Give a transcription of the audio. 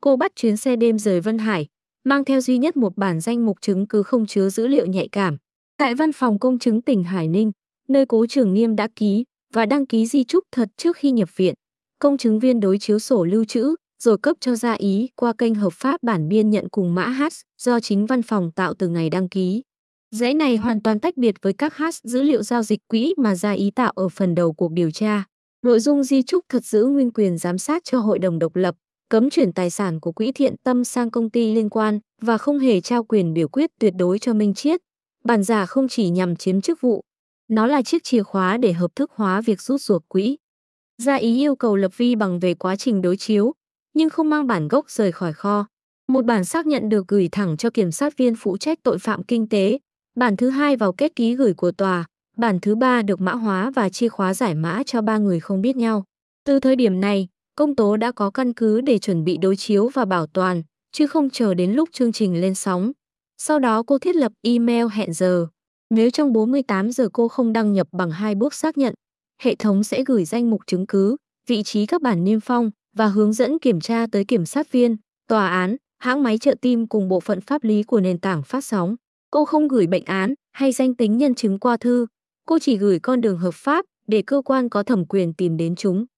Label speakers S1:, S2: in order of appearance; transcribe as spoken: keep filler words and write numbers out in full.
S1: Cô bắt chuyến xe đêm rời Vân Hải, mang theo duy nhất một bản danh mục chứng cứ không chứa dữ liệu nhạy cảm. Tại văn phòng công chứng tỉnh Hải Ninh, nơi Cố Trường Nghiêm đã ký và đăng ký di chúc thật trước khi nhập viện, công chứng viên đối chiếu sổ lưu trữ, rồi cấp cho Gia Ý qua kênh hợp pháp bản biên nhận cùng mã hash do chính văn phòng tạo từ ngày đăng ký. Giấy này hoàn toàn tách biệt với các hash dữ liệu giao dịch quỹ mà Gia Ý tạo ở phần đầu cuộc điều tra. Nội dung di chúc thật giữ nguyên quyền giám sát cho hội đồng độc lập, cấm chuyển tài sản của quỹ thiện tâm sang công ty liên quan và không hề trao quyền biểu quyết tuyệt đối cho Minh Chiết. Bản giả không chỉ nhằm chiếm chức vụ, nó là chiếc chìa khóa để hợp thức hóa việc rút ruột quỹ. Gia Ý yêu cầu lập vi bằng về quá trình đối chiếu, nhưng không mang bản gốc rời khỏi kho. Một bản xác nhận được gửi thẳng cho kiểm sát viên phụ trách tội phạm kinh tế, bản thứ hai vào kết ký gửi của tòa, bản thứ ba được mã hóa và chia khóa giải mã cho ba người không biết nhau. Từ thời điểm này, công tố đã có căn cứ để chuẩn bị đối chiếu và bảo toàn, chứ không chờ đến lúc chương trình lên sóng. Sau đó cô thiết lập email hẹn giờ. Nếu trong bốn mươi tám giờ cô không đăng nhập bằng hai bước xác nhận, hệ thống sẽ gửi danh mục chứng cứ, vị trí các bản niêm phong và hướng dẫn kiểm tra tới kiểm sát viên, tòa án, hãng máy trợ tim cùng bộ phận pháp lý của nền tảng phát sóng. Cô không gửi bệnh án hay danh tính nhân chứng qua thư, cô chỉ gửi con đường hợp pháp để cơ quan có thẩm quyền tìm đến chúng.